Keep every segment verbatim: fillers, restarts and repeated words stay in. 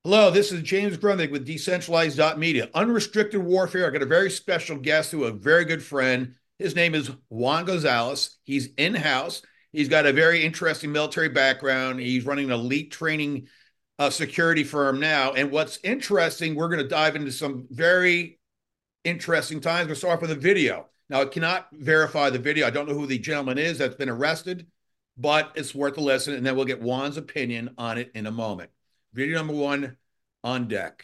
Hello, this is James Grundig with Decentralized Media. Unrestricted Warfare. I got a very special guest who a very good friend. His name is Juan Gonzalez. He's in-house. He's got a very interesting military background. He's running an elite training uh, security firm now. And what's interesting, we're going to dive into some very interesting times. We'll start off with a video. Now, I cannot verify the video. I don't know who the gentleman is that's been arrested, but it's worth a listen. And then we'll get Juan's opinion on it in a moment. Video number one on deck.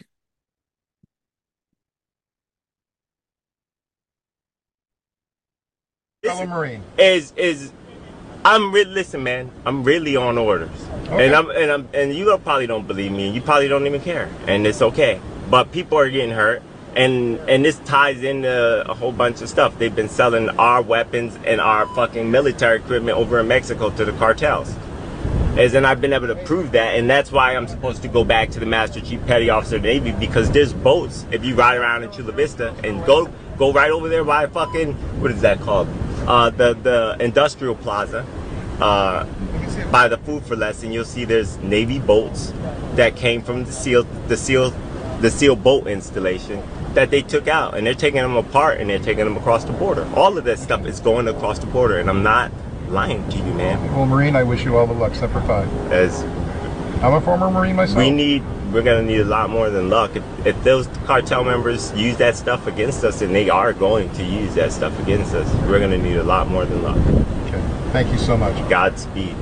Fellow Marine. Is is I'm really listen, man. I'm really on orders, Okay. and I'm and I'm and you probably don't believe me, and you probably don't even care, and it's okay. But people are getting hurt, and and this ties into a whole bunch of stuff. They've been selling our weapons and our fucking military equipment over in Mexico to the cartels. As in, I've been able to prove that, and that's why I'm supposed to go back to the Master Chief Petty Officer of the Navy, because there's boats. If you ride around in Chula Vista and go go right over there by fucking, what is that called? Uh, the the industrial plaza, uh, by the Food for Less, and you'll see there's Navy boats that came from the SEAL the SEAL the SEAL boat installation that they took out, and they're taking them apart and they're taking them across the border. All of that stuff is going across the border, and I'm not lying to you, man. Well, Marine, I wish you all the luck, Semper Fi. As I'm a former Marine myself. we need, we're gonna need a lot more than luck. If, if those cartel members use that stuff against us, and they are going to use that stuff against us, we're gonna need a lot more than luck. Okay. Thank you so much. Godspeed.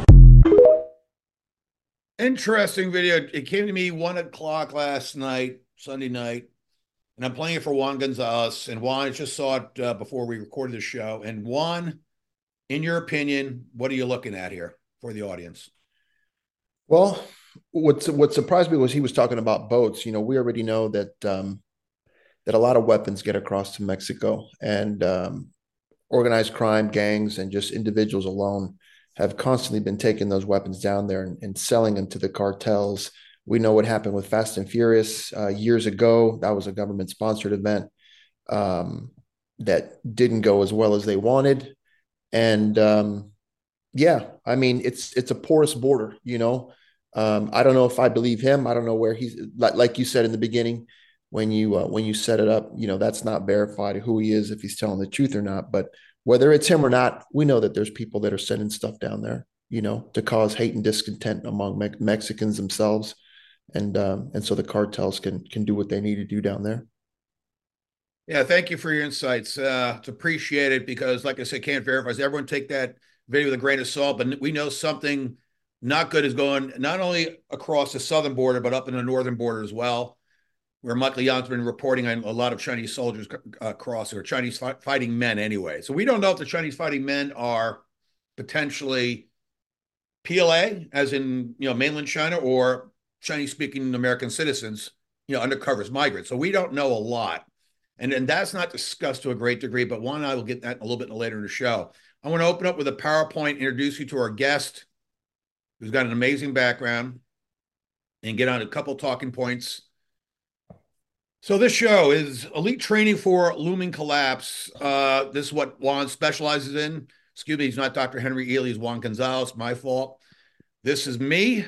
Interesting video. It came to me one o'clock last night, Sunday night, and I'm playing it for Juan Gonzalez. And Juan, I just saw it uh, before we recorded the show. And Juan, in your opinion, what are you looking at here for the audience? Well, what what surprised me was he was talking about boats. You know, we already know that um, that a lot of weapons get across to Mexico, and um, organized crime gangs and just individuals alone have constantly been taking those weapons down there and, and selling them to the cartels. We know what happened with Fast and Furious uh, years ago. That was a government-sponsored event um, that didn't go as well as they wanted. And um, yeah, I mean, it's it's a porous border, you know. Um, I don't know if I believe him. I don't know where he's like, like you said in the beginning, when you uh, when you set it up, you know, that's not verified who he is, if he's telling the truth or not. But whether it's him or not, we know that there's people that are sending stuff down there, you know, to cause hate and discontent among Me- Mexicans themselves, and um, and so the cartels can can do what they need to do down there. Yeah, thank you for your insights. Uh, it's appreciated because, like I said, can't verify. So everyone take that video with a grain of salt, but we know something not good is going not only across the southern border, but up in the northern border as well, where Michael Young's been reporting on a lot of Chinese soldiers uh, crossing, or Chinese fi- fighting men anyway. So we don't know if the Chinese fighting men are potentially P L A, as in, you know, mainland China, or Chinese-speaking American citizens, you know, undercover as migrants. So we don't know a lot. And, and that's not discussed to a great degree, but one, I will get that a little bit later in the show. I want to open up with a PowerPoint, introduce you to our guest, who's got an amazing background, and get on a couple talking points. So this show is elite training for looming collapse. Uh, this is what Juan specializes in. Excuse me, he's not Doctor Henry Ely, he's Juan Gonzalez, my fault. This is me.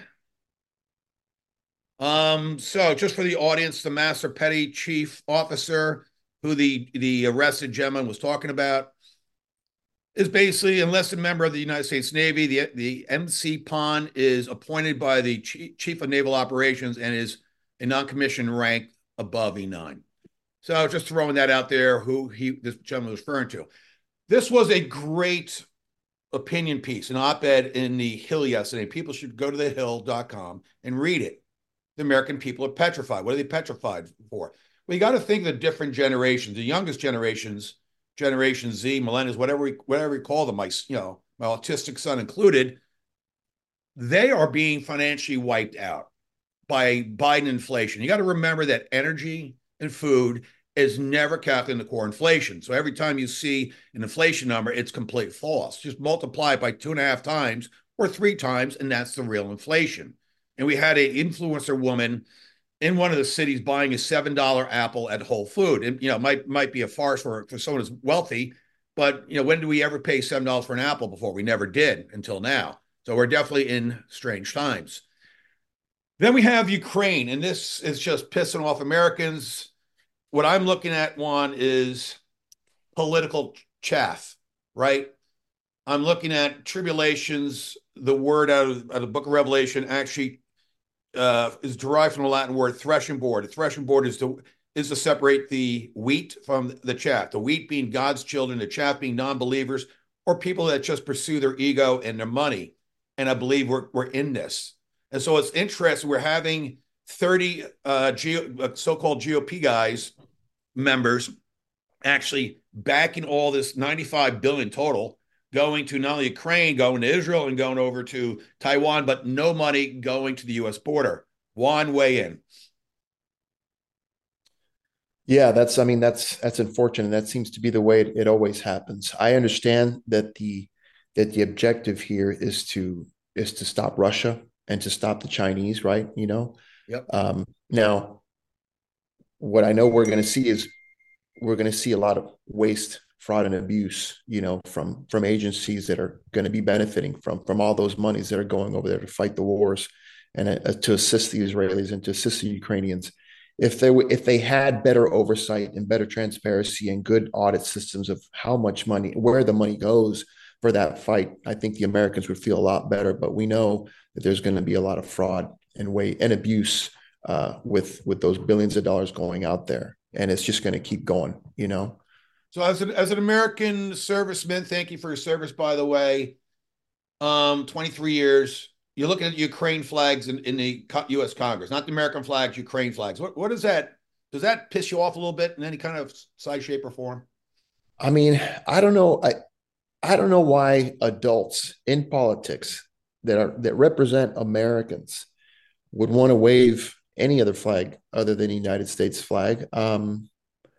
Um, so just for the audience, the Master Petty Chief Officer, who the, the arrested gentleman was talking about, is basically enlisted member of the United States Navy. The, the M C P O N is appointed by the Chief of Naval Operations and is a non-commissioned rank above E nine. So just throwing that out there, who he this gentleman was referring to. This was a great opinion piece, an op-ed in the Hill yesterday. People should go to the hill dot com and read it. The American people are petrified. What are they petrified for? Well, you got to think of the different generations. The youngest generations, Generation Z, millennials, whatever we, whatever we call them, my, you know, my autistic son included, they are being financially wiped out by Biden inflation. You got to remember that energy and food is never calculated in the core inflation. So every time you see an inflation number, it's complete false. Just multiply it by two and a half times or three times, and that's the real inflation. And we had an influencer woman in one of the cities buying a seven dollar apple at Whole Food. And, you know, might might be a farce for, for someone who's wealthy, but, you know, when do we ever pay seven dollars for an apple before? We never did until now. So we're definitely in strange times. Then we have Ukraine, and this is just pissing off Americans. What I'm looking at, one, is political chaff, right? I'm looking at tribulations. The word out of, out of the book of Revelation actually uh, is derived from the Latin word threshing board. A threshing board is to is to separate the wheat from the chaff. The wheat being God's children, the chaff being non-believers or people that just pursue their ego and their money. And I believe we're we're in this. And so it's interesting. We're having thirty uh, G- so-called G O P guys, members, actually backing all this ninety-five billion total going to not only Ukraine, going to Israel, and going over to Taiwan, but no money going to the U S border. One way in. Yeah, that's, I mean, that's that's unfortunate. That seems to be the way it, it always happens. I understand that the that the objective here is to is to stop Russia and to stop the Chinese, right? You know, Yep. um, now what I know we're going to see is we're going to see a lot of waste, fraud, and abuse, you know, from from agencies that are going to be benefiting from from all those monies that are going over there to fight the wars and uh, to assist the Israelis and to assist the Ukrainians. If they if they had better oversight and better transparency and good audit systems of how much money, where the money goes for that fight, I think the Americans would feel a lot better. But we know that there's going to be a lot of fraud and way and abuse uh, with with those billions of dollars going out there, and it's just going to keep going, you know. So as an as an American serviceman, thank you for your service, by the way. Um, twenty-three years. You're looking at Ukraine flags in, in the U S Congress, not the American flags, Ukraine flags. What what is that? Does that piss you off a little bit in any kind of size, shape, or form? I mean, I don't know. I I don't know why adults in politics that are that represent Americans would want to wave any other flag other than the United States flag. Um,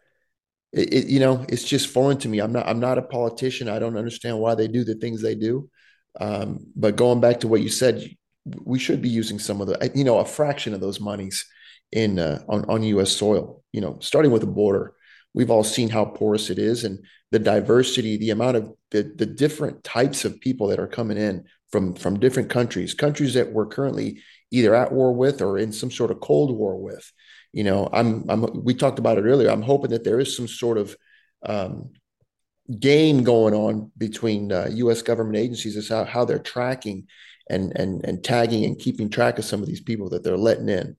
it, it, you know, it's just foreign to me. I'm not I'm not a politician. I don't understand why they do the things they do. Um, but going back to what you said, we should be using some of the, you know, a fraction of those monies in uh, on on U S soil. You know, starting with the border, we've all seen how porous it is, and the diversity, the amount of the the different types of people that are coming in from from different countries, countries that we're currently either at war with or in some sort of cold war with. You know, I'm I'm we talked about it earlier. I'm hoping that there is some sort of um, game going on between uh, U S government agencies as how, how they're tracking and and and tagging and keeping track of some of these people that they're letting in.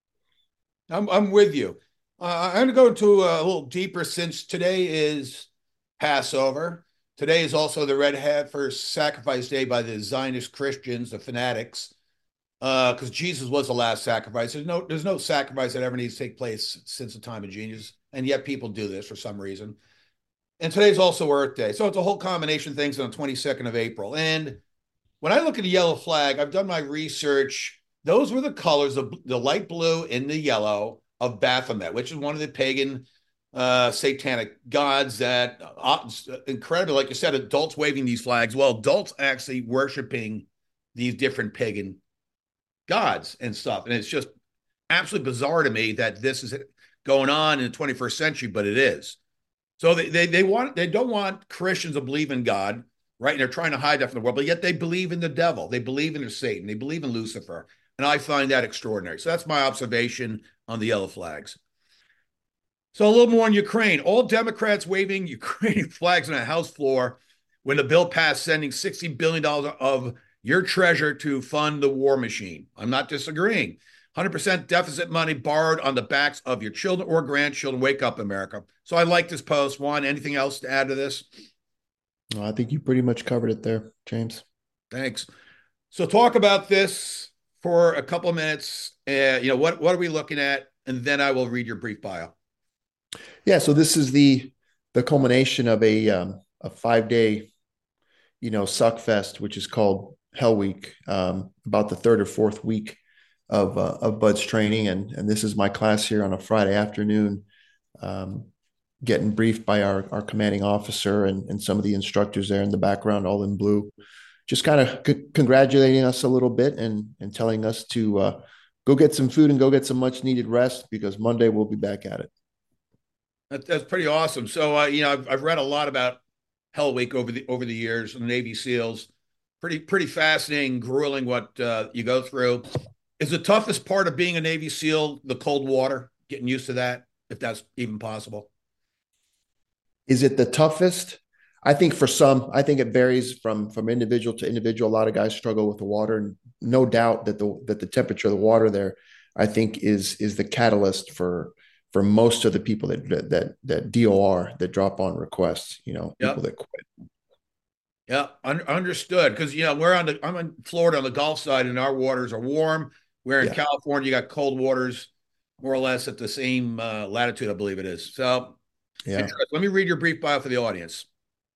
I'm I'm with you. Uh, I'm going to go into a little deeper since today is Passover. Today is also the Red Heifer Sacrifice Day by the Zionist Christians, the fanatics, because uh, Jesus was the last sacrifice. There's no there's no sacrifice that ever needs to take place since the time of Jesus, and yet people do this for some reason. And today's also Earth Day. So it's a whole combination of things on the twenty-second of April. And when I look at the yellow flag, I've done my research. Those were the colors, the, the light blue and the yellow of Baphomet, which is one of the pagan uh, satanic gods that, uh, incredible, like you said, adults waving these flags. Well, adults actually worshiping these different pagan gods and stuff. And it's just absolutely bizarre to me that this is going on in the twenty-first century, but it is. So they, they they want they don't want Christians to believe in God, right? And they're trying to hide that from the world, but yet they believe in the devil. They believe in Satan. They believe in Lucifer. And I find that extraordinary. So that's my observation on the yellow flags. So a little more on Ukraine. All Democrats waving Ukrainian flags on the House floor when the bill passed, sending sixty billion dollars of your treasure to fund the war machine. I'm not disagreeing. one hundred percent deficit money borrowed on the backs of your children or grandchildren. Wake up, America. So I like this post. Juan, anything else to add to this? I think you pretty much covered it there, James. Thanks. So talk about this for a couple of minutes. Uh, you know, what, what are we looking at? And then I will read your brief bio. Yeah, so this is the the culmination of a um, a five day, you know, suck fest, which is called Hell Week, um, about the third or fourth week of uh, of Bud's training, and and this is my class here on a Friday afternoon, um, getting briefed by our our commanding officer and and some of the instructors there in the background, all in blue, just kind of c- congratulating us a little bit and and telling us to uh, go get some food and go get some much needed rest because Monday we'll be back at it. That, that's pretty awesome. So uh, you know, I've, I've read a lot about Hell Week over the over the years, the Navy SEALs. Pretty pretty fascinating, grueling what uh, you go through. Is the toughest part of being a Navy SEAL the cold water? Getting used to that, if that's even possible. Is it the toughest? I think for some, I think it varies from from individual to individual. A lot of guys struggle with the water, and no doubt that the that the temperature of the water there, I think, is is the catalyst for for most of the people that that that D O R, that drop on requests. You know, people Yep. that quit. Yeah, un understood. Because you know we're on the I'm in Florida on the Gulf side, and our waters are warm. Where in Yeah, California, you got cold waters, more or less at the same uh, latitude, I believe it is. So, yeah. interesting. Let me read your brief bio for the audience.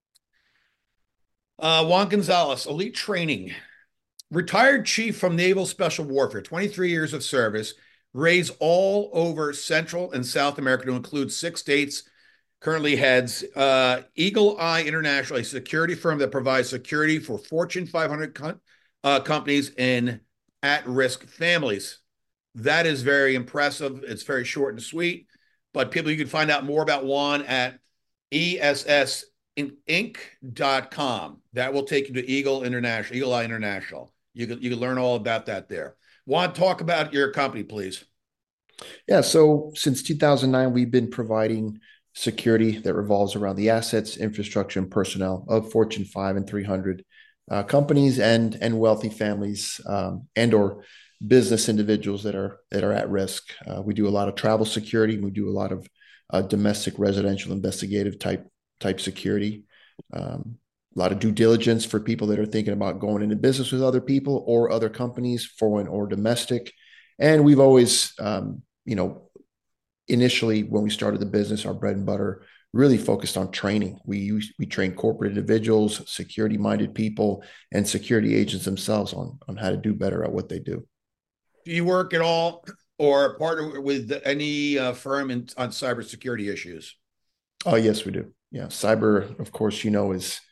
Uh, Juan Gonzalez, elite training, retired chief from Naval Special Warfare, twenty-three years of service, raised all over Central and South America to include six states. Currently heads uh, Eagle Eye International, a security firm that provides security for Fortune five hundred co- uh, companies and at-risk families. That is very impressive. It's very short and sweet. But people, you can find out more about Juan at E S S inc dot com. That will take you to Eagle International, Eagle Eye International. You can you can learn all about that there. Juan, talk about your company, please. Yeah, so since two thousand nine, we've been providing security that revolves around the assets, infrastructure, and personnel of Fortune five and three hundred uh, companies and and wealthy families, um, and or business individuals that are that are at risk. Uh, we do a lot of travel security. We do a lot of uh, domestic, residential, investigative type type security. Um, a lot of due diligence for people that are thinking about going into business with other people or other companies, foreign or domestic. And we've always um, you know, initially when we started the business, our bread and butter really focused on training. We use, we train corporate individuals, security minded people, and security agents themselves on on how to do better at what they do. Do you work at all or partner with any uh, firm in, on cybersecurity issues? Oh yes, we do. Yeah, cyber, of course, you know, is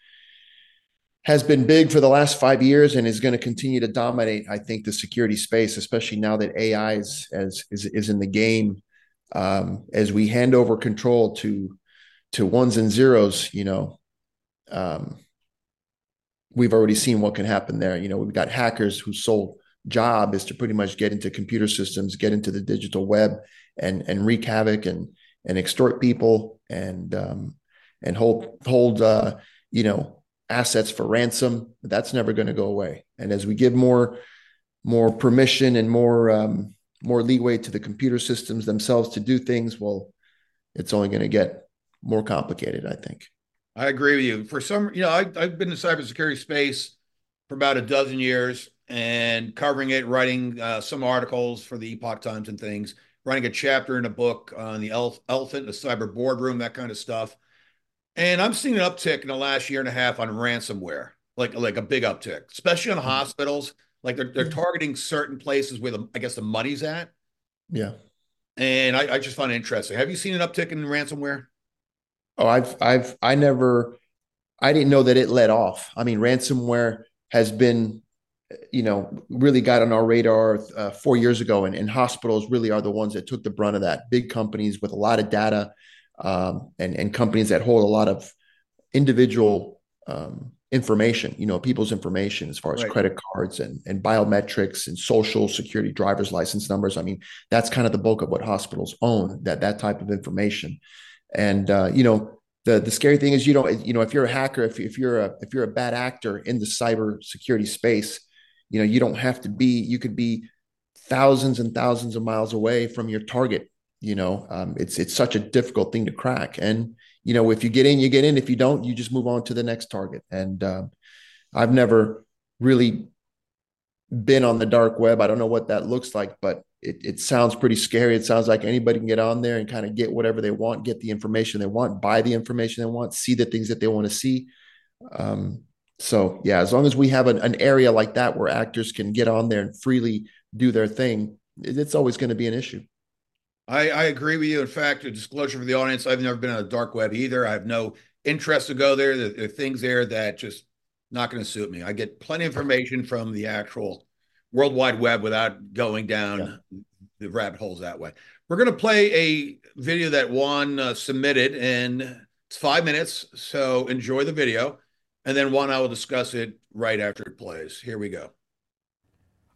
has been big for the last five years and is going to continue to dominate. I think the security space, especially now that A I is as is, is in the game. Um, as we hand over control to to ones and zeros, you know, um, we've already seen what can happen there. You know, we've got hackers whose sole job is to pretty much get into computer systems, get into the digital web, and and wreak havoc and and extort people and um, and hold hold uh, you know, assets for ransom. That's never going to go away. And as we give more more permission and more um, more leeway to the computer systems themselves to do things, well, it's only going to get more complicated, I think. I agree with you. For some, you know, I, I've been in the cybersecurity space for about a dozen years and covering it, writing uh, some articles for the Epoch Times and things, writing a chapter in a book on the elf, elephant, the cyber boardroom, that kind of stuff. And I'm seeing an uptick in the last year and a half on ransomware, like like a big uptick, especially on hospitals. Like they're they're targeting certain places where the I guess the money's at, Yeah. and I, I just find it interesting. Have you seen an uptick in ransomware? Oh, I've I've I never I didn't know that it let off. I mean, ransomware has been, you know, really got on our radar uh, four years ago, and, and hospitals really are the ones that took the brunt of that. Big companies with a lot of data, um, and and companies that hold a lot of individual um, information, you know, people's information as far as Right. credit cards and, and biometrics and social security, driver's license numbers. I mean, that's kind of the bulk of what hospitals own, that that type of information. And uh, you know, the the scary thing is you don't, you know, if you're a hacker, if, if you're a if you're a bad actor in the cyber security space, you know, you don't have to be, you could be thousands and thousands of miles away from your target. You know, um, it's it's such a difficult thing to crack. And you know, if you get in, you get in. If you don't, you just move on to the next target. And um, I've never really been on the dark web. I don't know what that looks like, but it, it sounds pretty scary. It sounds like anybody can get on there and kind of get whatever they want, get the information they want, buy the information they want, see the things that they want to see. Um, so yeah, as long as we have an, an area like that where actors can get on there and freely do their thing, it's always going to be an issue. I, I agree with you. In fact, a disclosure for the audience, I've never been on a dark web either. I have no interest to go there. There, there are things there that just not going to suit me. I get plenty of information from the actual World Wide Web without going Yeah. down the rabbit holes that way. We're going to play a video that Juan uh, submitted, and it's five minutes. So enjoy the video. And then Juan, I will discuss it right after it plays. Here we go.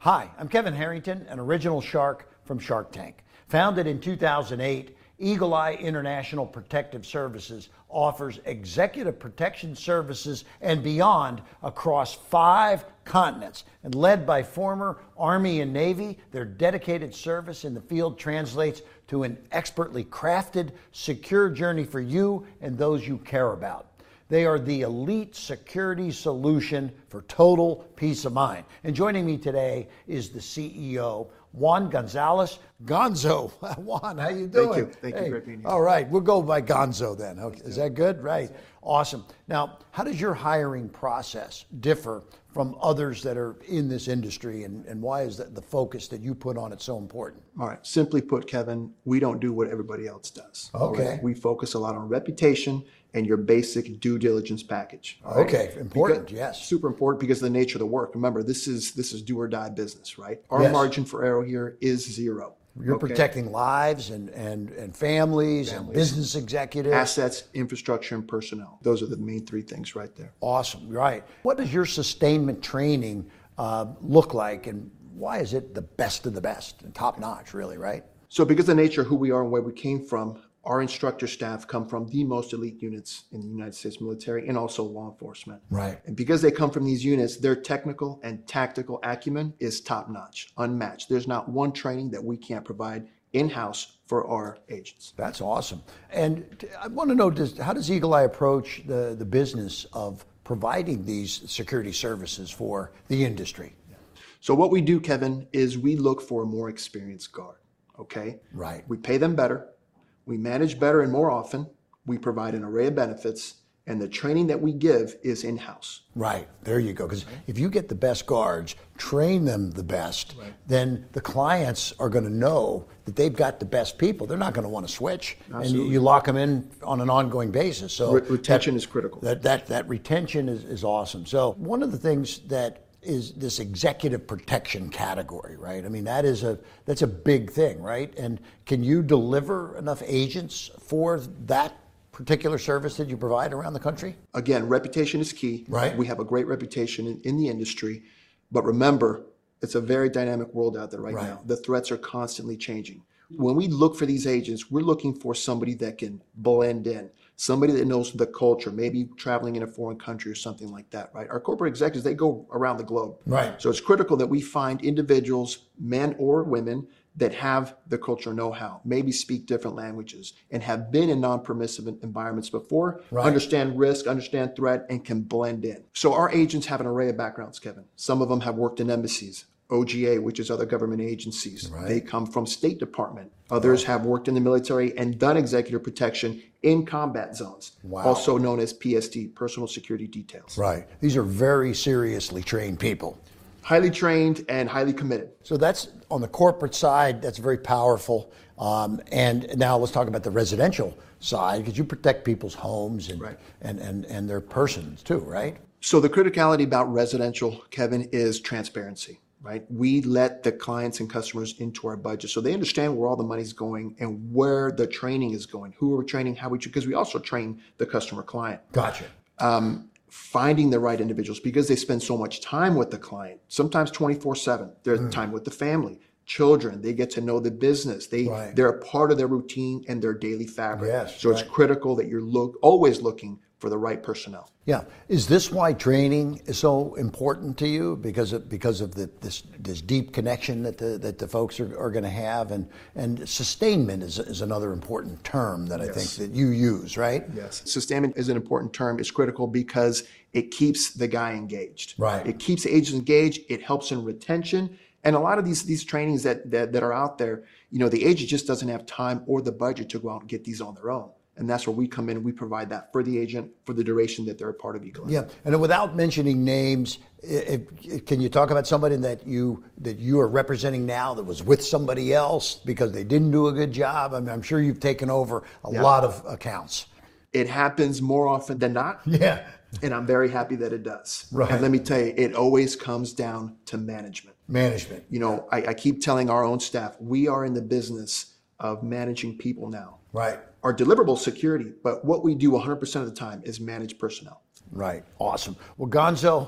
Hi, I'm Kevin Harrington, an original shark from Shark Tank. Founded in two thousand eight, Eagle Eye International Protective Services offers executive protection services and beyond across five continents. And led by former Army and Navy, their dedicated service in the field translates to an expertly crafted, secure journey for you and those you care about. They are the elite security solution for total peace of mind. And joining me today is the C E O, Juan Gonzalez. Gonzo, Juan, how you doing? Thank you. Thank hey. you. Great being here. All right, we'll go by Gonzo then. Okay. Is that good? Right. Awesome. Now, how does your hiring process differ from others that are in this industry, and, and why is that the focus that you put on it so important? All right. Simply put, Kevin, we don't do what everybody else does. Okay. Right? We focus a lot on reputation and your basic due diligence package. Right? Okay. Important. Because, yes. Super important because of the nature of the work. Remember, this is this is do or die business, right? Our Yes. margin for error here is zero. You're okay? protecting lives and, and, and families, and business executives. Assets, infrastructure, and personnel. Those are the main three things right there. Awesome, right. What does your sustainment training uh, look like, and why is it the best of the best and top notch, really, right? So because of the nature of who we are and where we came from, our instructor staff come from the most elite units in the United States military and also law enforcement. Right. And because they come from these units, their technical and tactical acumen is top notch, unmatched. There's not one training that we can't provide in-house for our agents. That's awesome. And t- I want to know, does, how does Eagle Eye approach the, the business of providing these security services for the industry? So what we do, Kevin, is we look for a more experienced guard, okay? Right. We pay them better. We manage better and more often. We provide an array of benefits, and the training that we give is in-house. Right, there you go. Because if you get the best guards, train them the best, right, then the clients are going to know that they've got the best people. They're not going to want to switch. Absolutely. And you, you lock them in on an ongoing basis. So Re- retention that, is critical. That, that, that retention is, is awesome. So one of the things that is this executive protection category, right? I mean, that is a that's a big thing, right? And can you deliver enough agents for that particular service that you provide around the country? Again, reputation is key. Right. We have a great reputation in, in the industry, but remember, it's a very dynamic world out there right, Right. now. The threats are constantly changing. When we look for these agents, we're looking for somebody that can blend in, somebody that knows the culture, maybe traveling in a foreign country or something like that, right? Our corporate executives, they go around the globe. Right. So it's critical that we find individuals, men or women, that have the cultural know-how, maybe speak different languages, and have been in non-permissive environments before, Right. understand risk, understand threat, and can blend in. So our agents have an array of backgrounds, Kevin. Some of them have worked in embassies, O G A, which is other government agencies. Right. They come from State Department. Others have worked in the military and done executive protection in combat zones, Wow. also known as P S D, Personal Security Details. Right. These are very seriously trained people. Highly trained and highly committed. So that's on the corporate side, that's very powerful. Um, and now let's talk about the residential side, because you protect people's homes and, Right. and, and, and their persons too, right? So the criticality about residential, Kevin, is transparency, right? We let the clients and customers into our budget so they understand where all the money's going and where the training is going, who we're training, how we, because we also train the customer client. Gotcha. Um, finding the right individuals because they spend so much time with the client, sometimes twenty-four seven. There's Mm. time with the family, children, they get to know the business. They, Right. they're a part of their routine and their daily fabric. Yes, so it's right. critical that you're look, always looking for the right personnel. Yeah. Is this why training is so important to you? Because of, because of the, this this deep connection that the that the folks are, are going to have, and and sustainment is is another important term that I Yes. think that you use, right? Yes. Sustainment is an important term. It's critical because it keeps the guy engaged. Right. It keeps the agents engaged. It helps in retention. And a lot of these these trainings that, that that are out there, you know, the agent just doesn't have time or the budget to go out and get these on their own. And that's where we come in and we provide that for the agent for the duration that they're a part of Eagle Eye. Yeah, and without mentioning names, if, if, can you talk about somebody that you that you are representing now that was with somebody else because they didn't do a good job? I mean, I'm sure you've taken over a Yeah. lot of accounts. It happens more often than not. Yeah. And I'm very happy that it does. Right. And let me tell you, it always comes down to management. Management. You know, I, I keep telling our own staff, we are in the business of managing people now. Right. Our deliverable security, but what we do one hundred percent of the time is manage personnel. Right. Awesome. Well, Gonzo,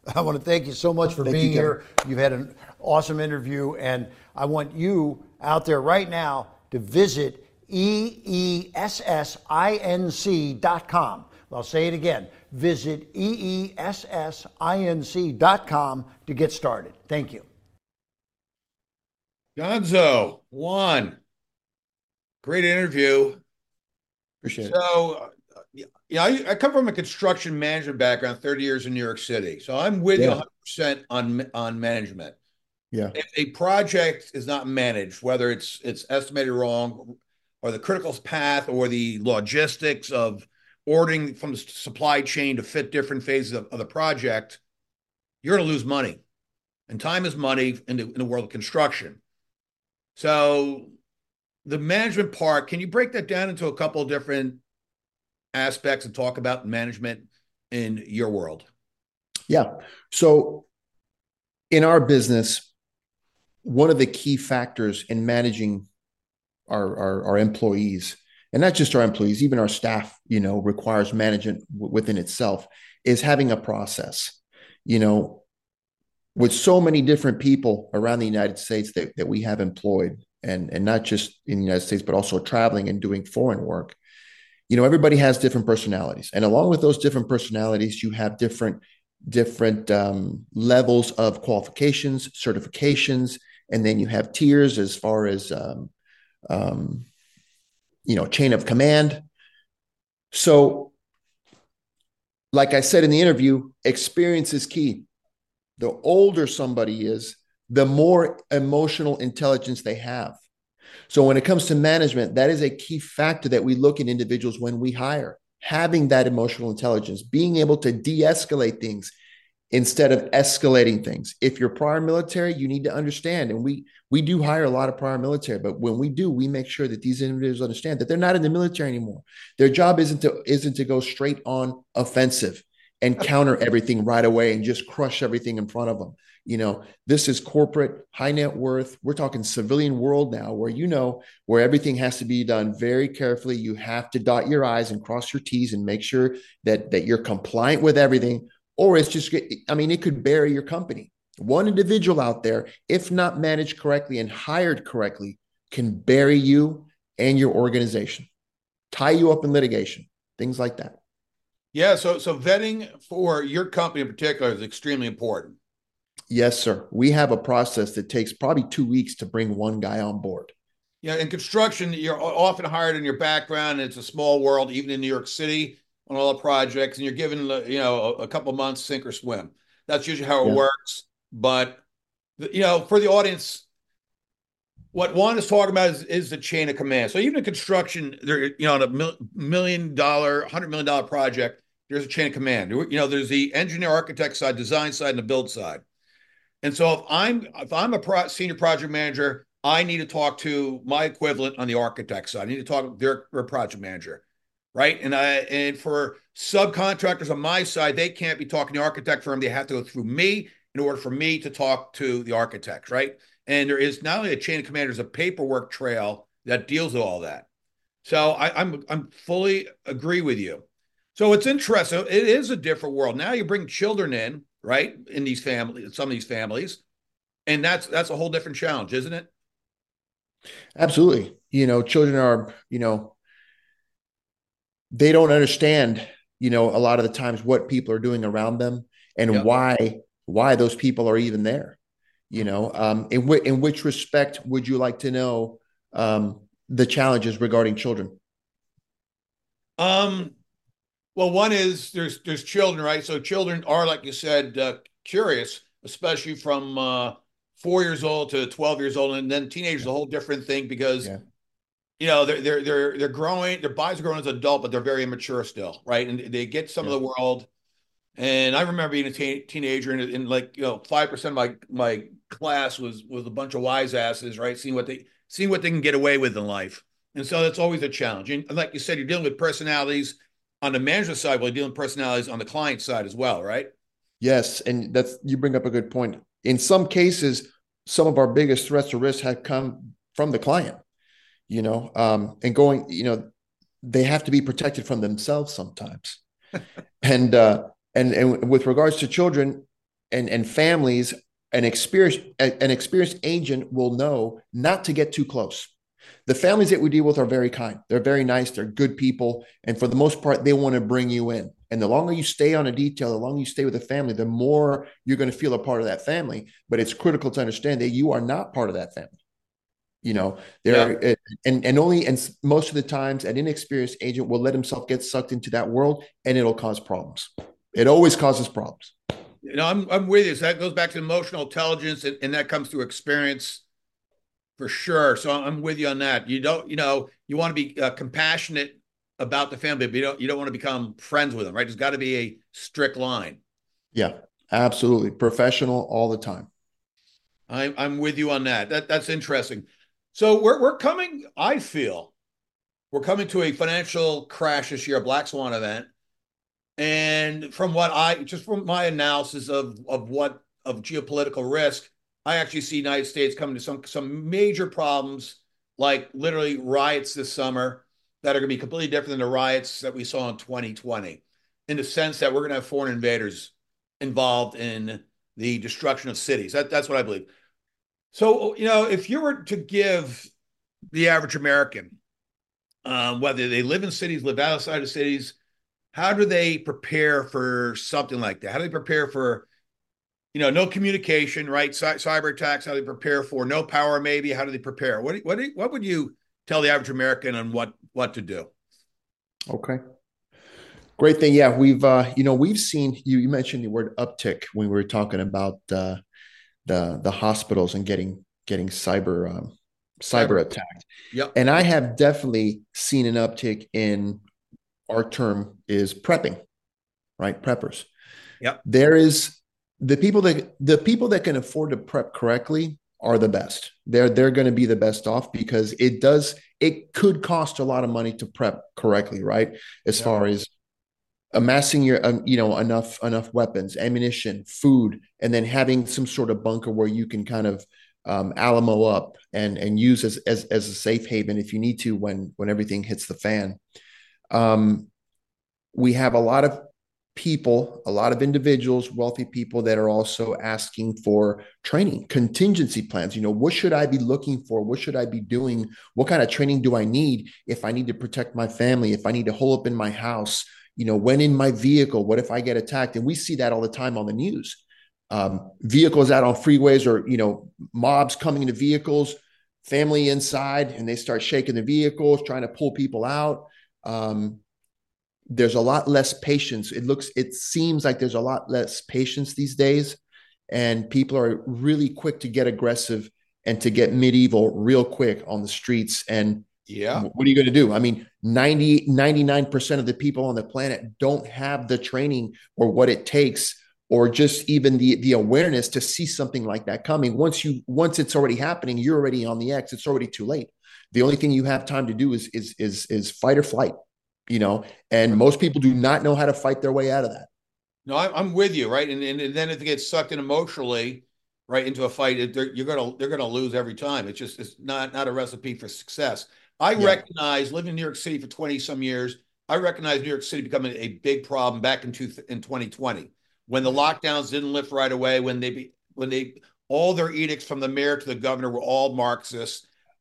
I want to thank you so much for Thank being you, here. You've had an awesome interview, and I want you out there right now to visit E E S S I N C dot com. I'll say it again. Visit E E S S I N C dot com to get started. Thank you. Gonzo, Juan, great interview. Appreciate it. So, uh, yeah, I, I come from a construction management background, thirty years in New York City. So I'm with you Yeah. one hundred percent on on management. Yeah. If a project is not managed, whether it's it's estimated wrong or the critical path or the logistics of ordering from the supply chain to fit different phases of, of the project, you're going to lose money. And time is money in the, in the world of construction. So the management part, can you break that down into a couple of different aspects and talk about management in your world? Yeah. So in our business, one of the key factors in managing our, our, our employees, and not just our employees, even our staff, you know, requires management w- within itself, is having a process. You know, with so many different people around the United States that, that we have employed, and, and not just in the United States, but also traveling and doing foreign work, you know, everybody has different personalities. And along with those different personalities, you have different, different um, levels of qualifications, certifications, and then you have tiers as far as, um, um, you know, chain of command. So, like I said in the interview, experience is key. The older somebody is, the more emotional intelligence they have. So when it comes to management, that is a key factor that we look at individuals when we hire, having that emotional intelligence, being able to de-escalate things instead of escalating things. If you're prior military, you need to understand, and we we do hire a lot of prior military, but when we do, we make sure that these individuals understand that they're not in the military anymore. Their job isn't to isn't to go straight on offensive and counter everything right away and just crush everything in front of them. You know, this is corporate, high net worth. We're talking civilian world now, where, you know, where everything has to be done very carefully. You have to dot your I's and cross your T's and make sure that that you're compliant with everything, or it's just, I mean, it could bury your company. One individual out there, if not managed correctly and hired correctly, can bury you and your organization, tie you up in litigation, things like that. Yeah, so so vetting for your company in particular is extremely important. Yes, sir. We have a process that takes probably two weeks to bring one guy on board. Yeah, in construction, you're often hired in your background. And it's a small world, even in New York City, on all the projects, and you're given, you know, a, a couple of months, sink or swim. That's usually how it Yeah. works. But, you know, for the audience, what Juan is talking about is, is the chain of command. So even in construction, there, you know, on a mil, million dollar, hundred million dollar project, there's a chain of command. You know, there's the engineer, architect side, design side, and the build side. And so if I'm if I'm a pro, senior project manager, I need to talk to my equivalent on the architect side. I need to talk to their, their project manager, right? And I and for subcontractors on my side, they can't be talking to the architect firm. They have to go through me in order for me to talk to the architect, right? And there is not only a chain of command, there's a paperwork trail that deals with all that. So I, I'm I'm fully agree with you. So it's interesting. It is a different world. Now you bring children in, right? In these families, some of these families, and that's that's a whole different challenge, isn't it? Absolutely. You know, children are, you know, they don't understand, you know, a lot of the times what people are doing around them and Yep. why why those people are even there. You know, um, in wh- in which respect would you like to know um, the challenges regarding children? Um, well, one is there's there's children, right? So children are, like you said, uh, curious, especially from uh, four years old to twelve years old, and then teenagers is a whole different thing because Yeah. you know they're they're they're they're growing, their bodies are growing as adult, but they're very immature still, right? And they get some Yeah. of the world. And I remember being a teen, teenager, and, and like you know, five percent of my my class was was a bunch of wise asses, right? Seeing what they seeing what they can get away with in life, and so that's always a challenge. And like you said, you're dealing with personalities on the management side, while you're dealing with personalities on the client side as well, right? Yes, and that's you bring up a good point. In some cases, some of our biggest threats or risks have come from the client, you know, um, and going, you know, they have to be protected from themselves sometimes. And uh, and and with regards to children, and and families, an experienced an experienced agent will know not to get too close. The families that we deal with are very kind. They're very nice. They're good people. And for the most part, they want to bring you in. And the longer you stay on a detail, the longer you stay with a family, the more you're going to feel a part of that family. But it's critical to understand that you are not part of that family. You know, there Yeah. and and only and most of the times an inexperienced agent will let himself get sucked into that world, and it'll cause problems. It always causes problems. You know, I'm I'm with you. So that goes back to emotional intelligence, and, and that comes through experience for sure. So I'm with you on that. You don't, you know, you want to be uh, compassionate about the family, but you don't you don't want to become friends with them, right? There's got to be a strict line. Yeah, absolutely. Professional all the time. I'm I'm with you on that. That that's interesting. So we're we're coming, I feel, we're coming to a financial crash this year, a black swan event. And from what I just from my analysis of of what of geopolitical risk, I actually see the United States coming to some some major problems, like literally riots this summer that are going to be completely different than the riots that we saw in twenty twenty, in the sense that we're going to have foreign invaders involved in the destruction of cities. That, that's what I believe. So, you know, if you were to give the average American, um, whether they live in cities, live outside of cities, how do they prepare for something like that? How do they prepare for, you know, no communication, right? Cy- cyber attacks. How do they prepare for no power? Maybe. How do they prepare? What what what would you tell the average American on what what to do? Okay. Great thing. Yeah, we've uh, you know, we've seen you you mentioned the word uptick when we were talking about uh the the hospitals and getting getting cyber um cyber Cyber. attacked. Yep. And I have definitely seen an uptick in our term is prepping, right? Preppers. Yep. There is the people that the people that can afford to prep correctly are the best. They're they're going to be the best off because it does it could cost a lot of money to prep correctly, right? As Yep. far as amassing your um, you know enough enough weapons, ammunition, food, and then having some sort of bunker where you can kind of um, Alamo up and and use as, as as a safe haven if you need to when when everything hits the fan. Um, we have a lot of people, a lot of individuals, wealthy people that are also asking for training, contingency plans. You know, what should I be looking for? What should I be doing? What kind of training do I need if I need to protect my family? If I need to hole up in my house? You know, when in my vehicle, what if I get attacked? And we see that all the time on the news. Um, vehicles out on freeways or, you know, mobs coming into vehicles, family inside, and they start shaking the vehicles, trying to pull people out. Um, there's a lot less patience. It looks, it seems like there's a lot less patience these days, and people are really quick to get aggressive and to get medieval real quick on the streets. And Yeah. what are you going to do? I mean, ninety, ninety-nine percent of the people on the planet don't have the training or what it takes, or just even the the awareness to see something like that coming. Once you once it's already happening, you're already on the X. It's already too late. The only thing you have time to do is is is is fight or flight, you know, and most people do not know how to fight their way out of that. No, I'm, I'm with you, right? And, and and then if they get sucked in emotionally, right, into a fight, they're, you're gonna they're gonna lose every time. It's just it's not not a recipe for success. I Yeah. recognize living in New York City for twenty some years. I recognize New York City becoming a big problem back in two, in twenty twenty when the lockdowns didn't lift right away. When they be, when they all their edicts from the mayor to the governor were all Marxists.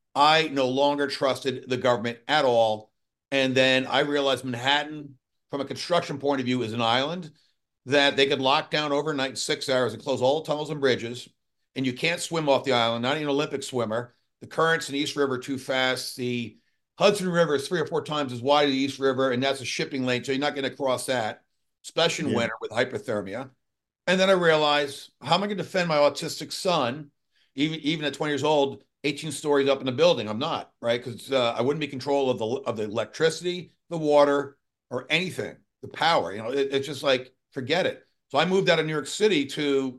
I no longer trusted the government at all. And then I realized Manhattan, from a construction point of view, is an island that they could lock down overnight in six hours and close all tunnels and bridges. And you can't swim off the island, not even an Olympic swimmer. The currents in the East River are too fast. The Hudson River is three or four times as wide as the East River, and that's a shipping lane, so you're not going to cross that, especially in Yeah. winter with hypothermia. And then I realized, how am I going to defend my autistic son, even even at twenty years old, eighteen stories up in the building? I'm not, right? Because uh, I wouldn't be in control of the of the electricity, the water, or anything, the power. You know, it, it's just like forget it. So I moved out of New York City to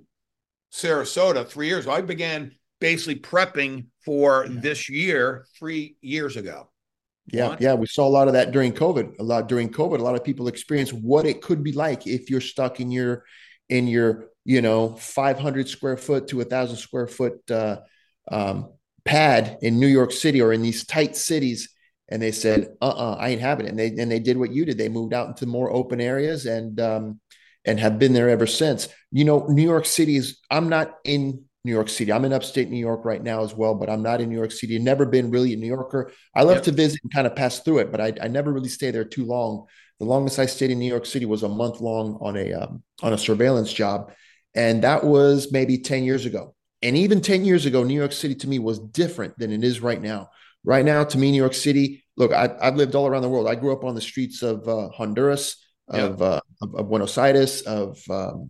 Sarasota three years ago. I began basically prepping for Yeah. this year three years ago. Yeah, One, yeah, we saw a lot of that during COVID. A lot during COVID, a lot of people experience what it could be like if you're stuck in your in your you know five hundred square foot to a thousand square foot uh, um, pad in New York City or in these tight cities. And they said, "Uh-uh, I ain't having it." And they and they did what you did. They moved out into more open areas, and um, and have been there ever since. You know, New York City is, I'm not in New York City. I'm in upstate New York right now as well, but I'm not in New York City. I've never been really a New Yorker. I love Yep. to visit and kind of pass through it, but I, I never really stay there too long. The longest I stayed in New York City was a month long on a um, on a surveillance job, and that was maybe ten years ago. And even ten years ago, New York City to me was different than it is right now. Right now, to me, New York City, look, I, I've lived all around the world. I grew up on the streets of uh, Honduras, Yep. of, uh, of, of Buenos Aires, of um,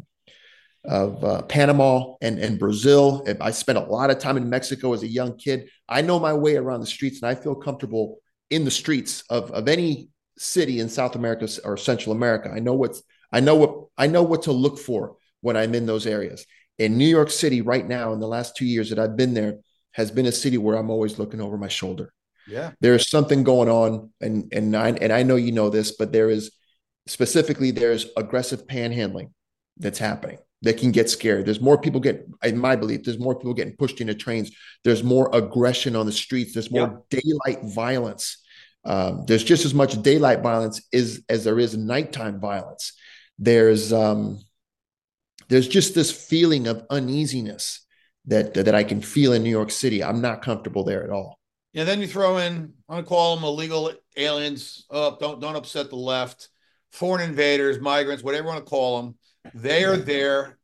of uh, Panama and, and Brazil. I spent a lot of time in Mexico as a young kid. I know my way around the streets, and I feel comfortable in the streets of, of any city in South America or Central America. I know what's I know what I know what to look for when I'm in those areas. In New York City right now, in the last two years that I've been there, has been a city where I'm always looking over my shoulder. Yeah. There's something going on, and and I and I know you know this, but there is specifically there's aggressive panhandling that's happening. They can get scared. There's more people getting, in my belief, there's more people getting pushed into trains. There's more aggression on the streets. There's more yep. daylight violence. Um, there's just as much daylight violence as, as there is nighttime violence. There's um, there's just this feeling of uneasiness that that I can feel in New York City. I'm not comfortable there at all. Yeah, then you throw in, I want to call them illegal aliens. Oh, don't don't upset the left. Foreign invaders, migrants, whatever you want to call them. They are there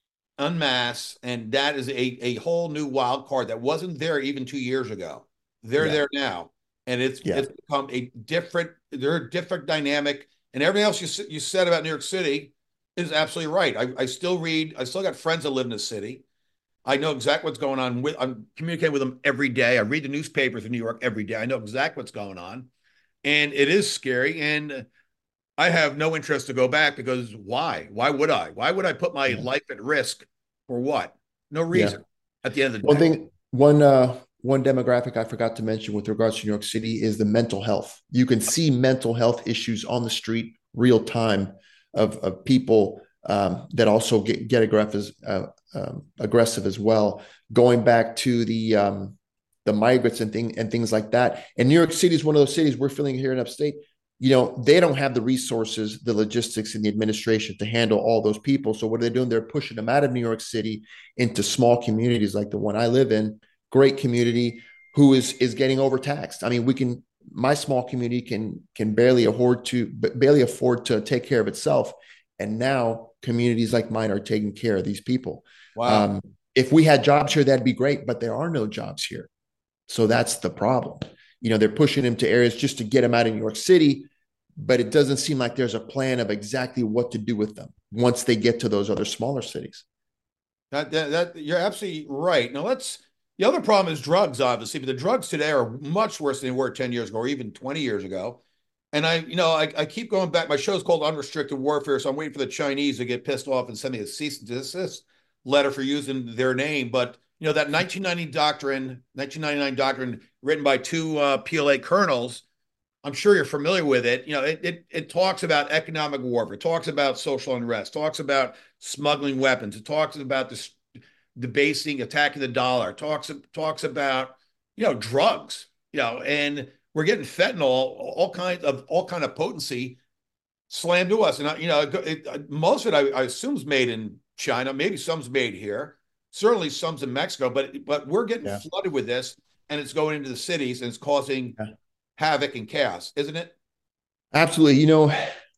en masse, and that is a, a whole new wild card that wasn't there even two years ago. They're yeah. there now, and it's yeah. it's become a different, they're a different dynamic, and everything else you you said about New York City is absolutely right. I, I still read, I still got friends that live in the city. I know exactly what's going on. With I'm communicating with them every day. I read the newspapers in New York every day. I know exactly what's going on, and it is scary. And I have no interest to go back because why? Why would I? Why would I put my yeah. life at risk for what? No reason. Yeah. At the end of the one day, thing, one uh, one demographic I forgot to mention with regards to New York City is the mental health. You can see mental health issues on the street, real time, of of people um, that also get get aggressive, uh, um, aggressive as well. Going back to the um, the migrants and thing and things like that. And New York City is one of those cities we're feeling here in upstate. You know, they don't have the resources, the logistics, and the administration to handle all those people. So what are they doing? They're pushing them out of New York City into small communities like the one I live in. Great community who is is getting overtaxed. I mean, we can. My small community can can barely afford to barely afford to take care of itself, and now communities like mine are taking care of these people. Wow. Um, if we had jobs here, that'd be great, but there are no jobs here, so that's the problem. You know, they're pushing them to areas just to get them out of New York City, but it doesn't seem like there's a plan of exactly what to do with them once they get to those other smaller cities. That, that, that you're absolutely right. Now let's, the other problem is drugs, obviously, but the drugs today are much worse than they were ten years ago or even twenty years ago. And I, you know, I, I keep going back. My show's called Unrestricted Warfare, so I'm waiting for the Chinese to get pissed off and send me a cease and desist letter for using their name. But you know, that nineteen ninety doctrine, nineteen ninety-nine doctrine written by two uh, P L A colonels, I'm sure you're familiar with it. You know, it, it it talks about economic warfare, it talks about social unrest, talks about smuggling weapons, it talks about this debasing, attacking the dollar, it talks talks about, you know, drugs, you know, and we're getting fentanyl, all kinds of all kind of potency slammed to us. And you know, it, it, most of it I, I assume is made in China, maybe some's made here. Certainly some's in Mexico, but but we're getting yeah. flooded with this, and it's going into the cities, and it's causing yeah. havoc and chaos, isn't it? Absolutely. You know,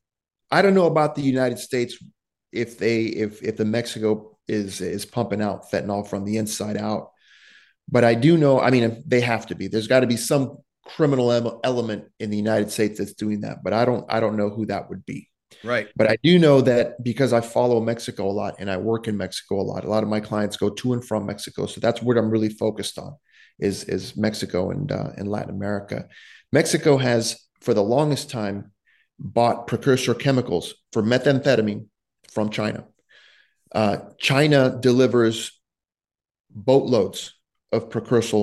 I don't know about the United States if they if if the Mexico is is pumping out fentanyl from the inside out, but I do know. I mean, they have to be. There's got to be some criminal element in the United States that's doing that, but I don't I don't know who that would be. Right. But I do know that because I follow Mexico a lot and I work in Mexico a lot, a lot of my clients go to and from Mexico. So that's what I'm really focused on is, is Mexico and, uh, and Latin America. Mexico has, for the longest time, bought precursor chemicals for methamphetamine from China. Uh, China delivers boatloads of precursor,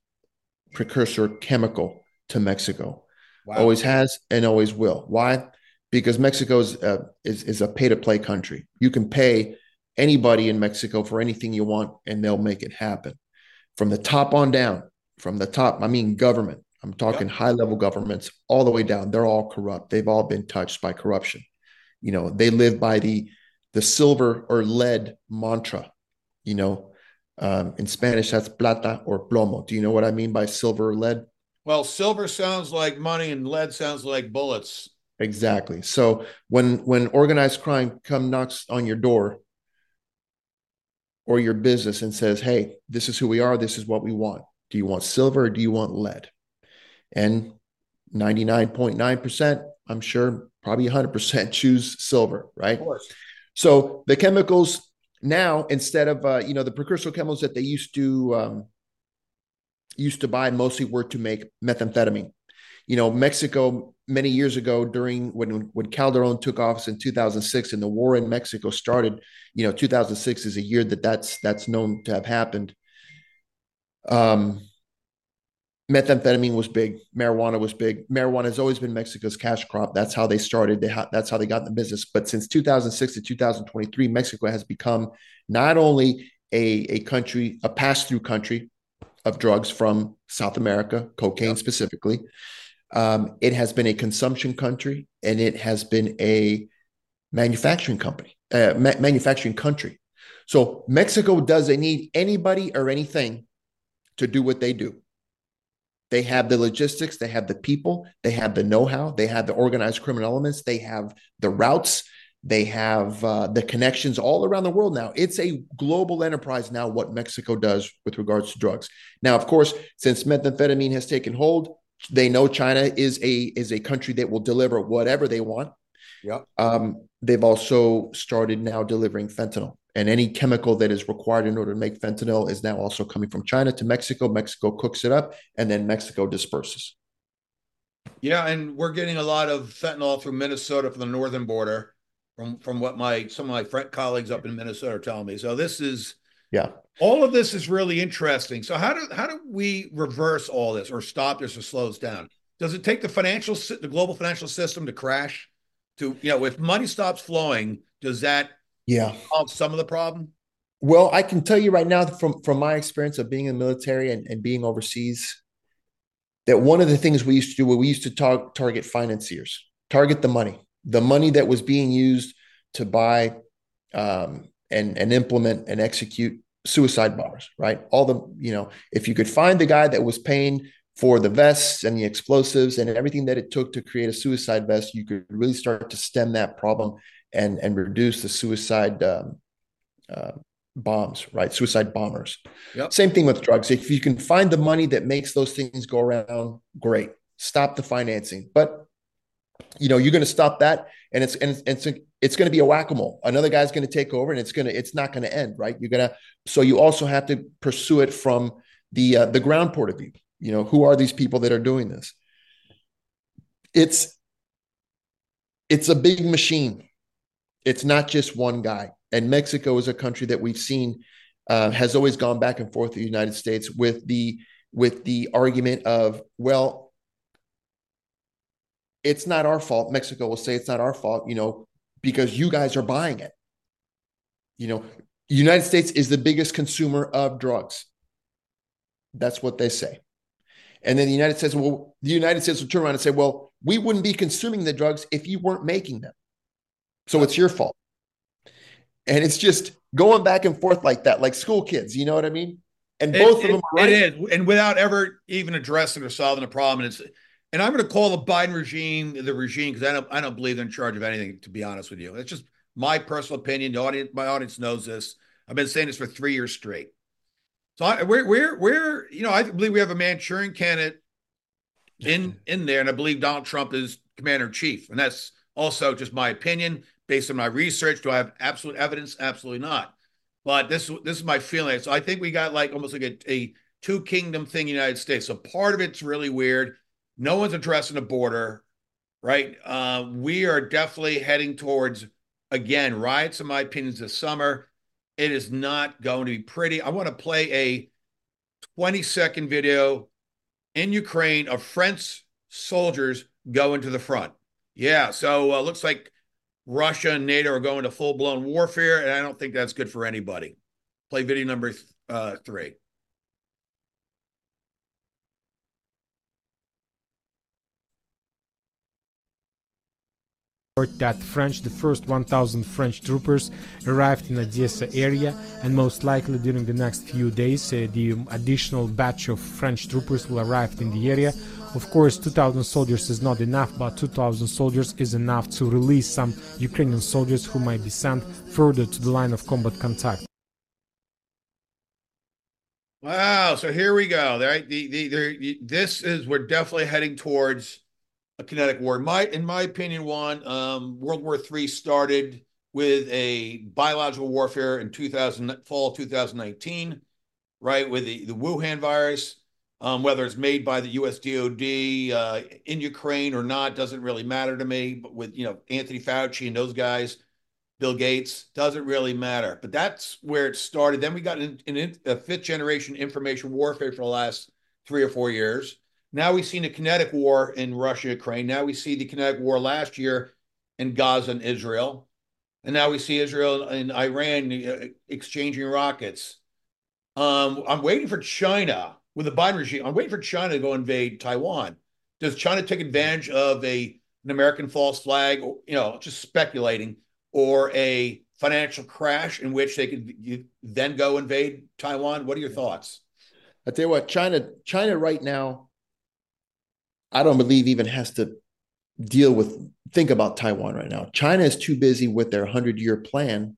precursor chemical to Mexico. Wow. Always has and always will. Why? Because Mexico is, uh, is, is a pay-to-play country. You can pay anybody in Mexico for anything you want, and they'll make it happen. From the top on down, from the top, I mean government. I'm talking yep. high-level governments all the way down. They're all corrupt. They've all been touched by corruption. You know, they live by the the silver or lead mantra. You know, um, in Spanish, that's plata or plomo. Do you know what I mean by silver or lead? Well, silver sounds like money and lead sounds like bullets. Exactly. So when when organized crime come knocks on your door or your business and says, "Hey, this is who we are. This is what we want. Do you want silver or do you want lead?" And ninety-nine point nine percent, I'm sure, probably one hundred percent choose silver, Of right? course. So the chemicals now, instead of uh, you know the precursor chemicals that they used to um, used to buy, mostly were to make methamphetamine. You know, Mexico many years ago, during when when Calderon took office in two thousand six and the war in Mexico started, you know, two thousand six is a year that that's that's known to have happened. Um, Methamphetamine was big, marijuana was big. Marijuana has always been Mexico's cash crop. That's how they started. They ha- that's how they got in the business. But since two thousand six to two thousand twenty-three, Mexico has become not only a, a country, a pass-through country of drugs from South America, cocaine Yep. specifically. Um, it has been a consumption country, and it has been a manufacturing company, uh, ma- manufacturing country. So Mexico doesn't need anybody or anything to do what they do. They have the logistics, they have the people, they have the know-how, they have the organized criminal elements, they have the routes, they have uh, the connections all around the world now. It's a global enterprise now, what Mexico does with regards to drugs. Now, of course, since methamphetamine has taken hold, they know China is a is a country that will deliver whatever they want. Yep. Um, they've also started now delivering fentanyl, and any chemical that is required in order to make fentanyl is now also coming from China to Mexico. Mexico cooks it up, and then Mexico disperses. Yeah, and we're getting a lot of fentanyl through Minnesota from the northern border, from from what my some of my friend colleagues up in Minnesota are telling me. So this is Yeah. all of this is really interesting. So how do how do we reverse all this or stop this or slow this down? Does it take the financial the global financial system to crash? To you know, if money stops flowing, does that Yeah. solve some of the problem? Well, I can tell you right now from, from my experience of being in the military and, and being overseas, that one of the things we used to do, we used to tar- target financiers, target the money, the money that was being used to buy um, and and implement and execute suicide bombers, right? All the, you know, if you could find the guy that was paying for the vests and the explosives and everything that it took to create a suicide vest, you could really start to stem that problem and and reduce the suicide um, uh, bombs, right? Suicide bombers. Yep. Same thing with drugs. If you can find the money that makes those things go around, great. Stop the financing. But you know, you're going to stop that, and it's and it's it's, it's going to be a whack-a-mole. Another guy's going to take over, and it's going to it's not going to end, right? You're gonna so you also have to pursue it from the uh, the ground point of view. You know, who are these people that are doing this? It's it's a big machine. It's not just one guy. And Mexico is a country that we've seen uh, has always gone back and forth with the United States with the with the argument of, well, it's not our fault. Mexico will say it's not our fault, you know, because you guys are buying it. You know, the United States is the biggest consumer of drugs. That's what they say. And then the United States, well, the United States will turn around and say, well, we wouldn't be consuming the drugs if you weren't making them. So it's your fault. And it's just going back and forth like that, like school kids, you know what I mean? And It, both of it, them are it right. is, and without ever even addressing or solving the problem. And it's, and I'm going to call the Biden regime the regime because I don't, I don't believe they're in charge of anything. To be honest with you, it's just my personal opinion. The audience, my audience knows this. I've been saying this for three years straight. So I, we're, we're, we're, you know, I believe we have a Manchurian candidate in in there, and I believe Donald Trump is commander in chief, and that's also just my opinion based on my research. Do I have absolute evidence? Absolutely not. But this this is my feeling. So I think we got like almost like a, a two kingdom thing in the United States. So part of it's really weird. No one's addressing the border, right? Uh, we are definitely heading towards again riots, in my opinion, this summer. It is not going to be pretty. I want to play a twenty second video in Ukraine of French soldiers going to the front. Yeah, so uh, looks like Russia and NATO are going to full blown warfare, and I don't think that's good for anybody. Play video number th- uh, three. that French, the first one thousand French troopers arrived in Odessa area, and most likely during the next few days uh, the additional batch of French troopers will arrive in the area. Of course, two thousand soldiers is not enough, but two thousand soldiers is enough to release some Ukrainian soldiers who might be sent further to the line of combat contact. Wow, so here we go. Right, the, the, the, this is, we're definitely heading towards a kinetic war. My, in my opinion, Juan, um, World War Three started with a biological warfare in two thousand, fall two thousand nineteen, right, with the, the Wuhan virus. Um, whether it's made by the U S D O D uh, in Ukraine or not doesn't really matter to me. But with, you know, Anthony Fauci and those guys, Bill Gates, doesn't really matter. But that's where it started. Then we got in, in a fifth generation information warfare for the last three or four years. Now we've seen a kinetic war in Russia, Ukraine. Now we see the kinetic war last year in Gaza and Israel. And now we see Israel and Iran exchanging rockets. Um, I'm waiting for China with the Biden regime. I'm waiting for China to go invade Taiwan. Does China take advantage of a an American false flag, or, you know, just speculating, or a financial crash in which they could then go invade Taiwan? What are your thoughts? I tell you what, China, China right now, I don't believe even has to deal with, think about Taiwan right now. China is too busy with their hundred-year plan,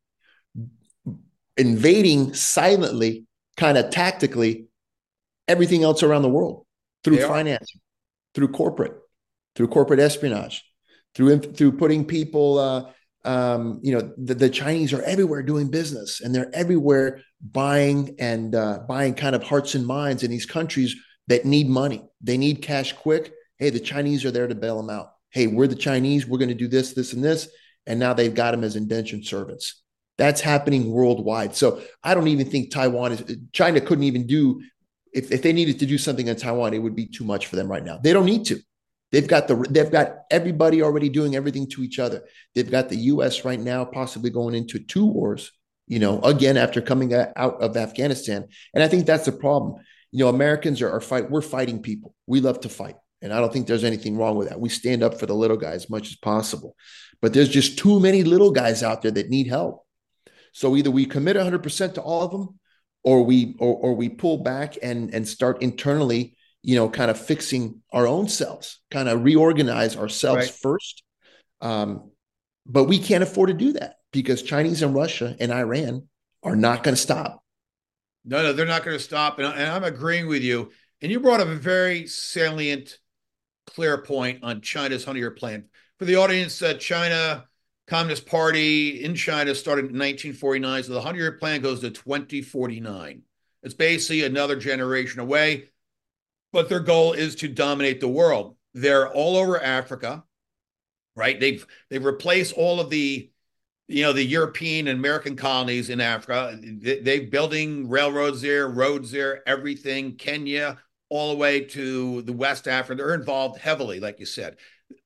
invading silently, kind of tactically, everything else around the world through financing, through corporate, through corporate espionage, through through putting people. Uh, um, you know, the, the Chinese are everywhere doing business, and they're everywhere buying and uh, buying kind of hearts and minds in these countries that need money. They need cash quick. Hey, the Chinese are there to bail them out. Hey, we're the Chinese. We're going to do this, this, and this, and now they've got them as indentured servants. That's happening worldwide. So I don't even think Taiwan is. China couldn't even do. If, if they needed to do something in Taiwan, it would be too much for them right now. They don't need to. They've got the they've got everybody already doing everything to each other. They've got the U S right now possibly going into two wars, you know, again after coming out of Afghanistan. And I think that's the problem. You know, Americans are, are fight. We're fighting people. We love to fight, and I don't think there's anything wrong with that. We stand up for the little guys as much as possible. But there's just too many little guys out there that need help. So either we commit one hundred percent to all of them, or we or, or we pull back and and start internally, you know, kind of fixing our own selves, kind of reorganize ourselves right. first. Um, but we can't afford to do that because Chinese and Russia and Iran are not going to stop. No, no, they're not going to stop. And, and I'm agreeing with you. And you brought up a very salient, clear point on China's hundred-year plan. For the audience, uh, China Communist Party in China started in nineteen forty-nine. So the hundred-year plan goes to twenty forty-nine. It's basically another generation away. But their goal is to dominate the world. They're all over Africa, right? They've they've replaced all of the, you know, the European and American colonies in Africa. They, they're building railroads there, roads there, everything. Kenya, all the way to the West Africa. They're involved heavily, like you said.